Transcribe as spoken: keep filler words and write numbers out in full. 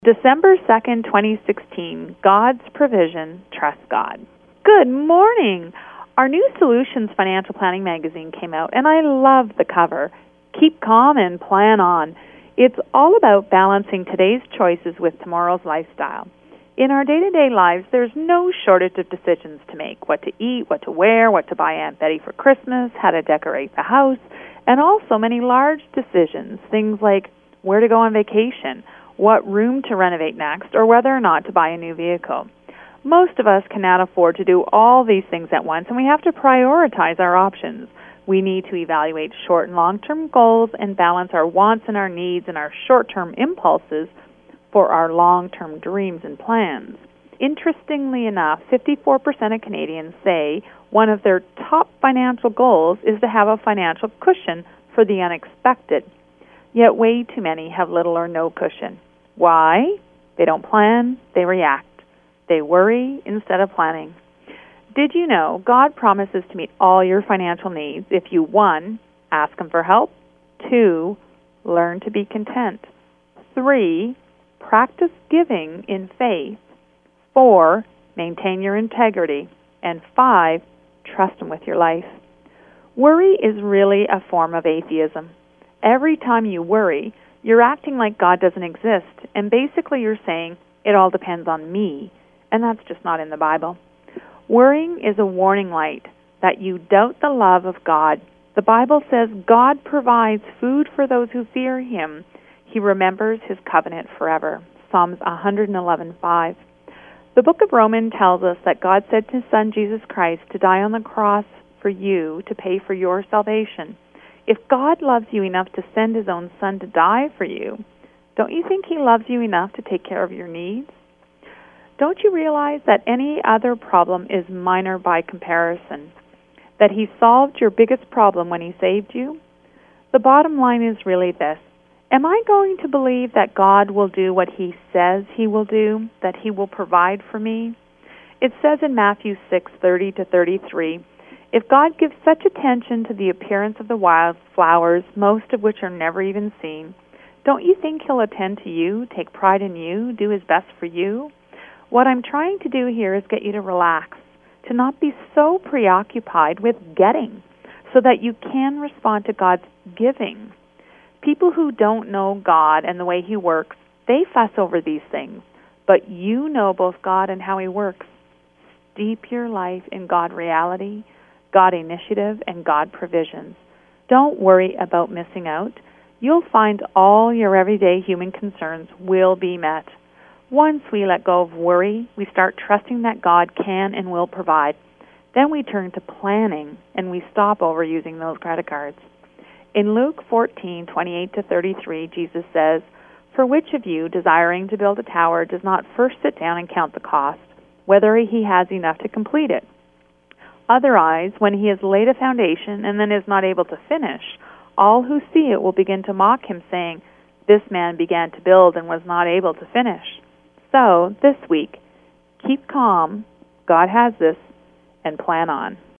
December second, twenty sixteen, God's Provision, Trust God. Good morning! Our new Solutions Financial Planning magazine came out, and I love the cover. Keep calm and plan on. It's all about balancing today's choices with tomorrow's lifestyle. In our day-to-day lives, there's no shortage of decisions to make: what to eat, what to wear, what to buy Aunt Betty for Christmas, how to decorate the house, and also many large decisions, things like where to go on vacation, what room to renovate next, or whether or not to buy a new vehicle. Most of us cannot afford to do all these things at once, and we have to prioritize our options. We need to evaluate short and long-term goals and balance our wants and our needs and our short-term impulses for our long-term dreams and plans. Interestingly enough, fifty-four percent of Canadians say one of their top financial goals is to have a financial cushion for the unexpected. Yet way too many have little or no cushion. Why? They don't plan, they react. They worry instead of planning. Did you know God promises to meet all your financial needs if you, one, ask Him for help, two, learn to be content, three, practice giving in faith, four, maintain your integrity, and five, trust Him with your life. Worry is really a form of atheism. Every time you worry, you're acting like God doesn't exist, and basically you're saying, it all depends on me, and that's just not in the Bible. Worrying is a warning light that you doubt the love of God. The Bible says God provides food for those who fear Him. He remembers His covenant forever. Psalms one eleven five. The book of Romans tells us that God sent His Son, Jesus Christ, to die on the cross for you to pay for your salvation. If God loves you enough to send His own Son to die for you, don't you think He loves you enough to take care of your needs? Don't you realize that any other problem is minor by comparison? That He solved your biggest problem when He saved you? The bottom line is really this: am I going to believe that God will do what He says He will do, that He will provide for me? It says in Matthew six thirty to thirty-three, if God gives such attention to the appearance of the wild flowers, most of which are never even seen, don't you think He'll attend to you, take pride in you, do His best for you? What I'm trying to do here is get you to relax, to not be so preoccupied with getting, so that you can respond to God's giving. People who don't know God and the way He works, they fuss over these things, but you know both God and how He works. Steep your life in God reality, God initiative, and God provisions. Don't worry about missing out. You'll find all your everyday human concerns will be met. Once we let go of worry, we start trusting that God can and will provide. Then we turn to planning, and we stop overusing those credit cards. In Luke fourteen twenty-eight to thirty-three, Jesus says, "For which of you, desiring to build a tower, does not first sit down and count the cost, whether he has enough to complete it? Otherwise, when he has laid a foundation and then is not able to finish, all who see it will begin to mock him, saying, 'This man began to build and was not able to finish.'" So, this week, keep calm, God has this, and plan on.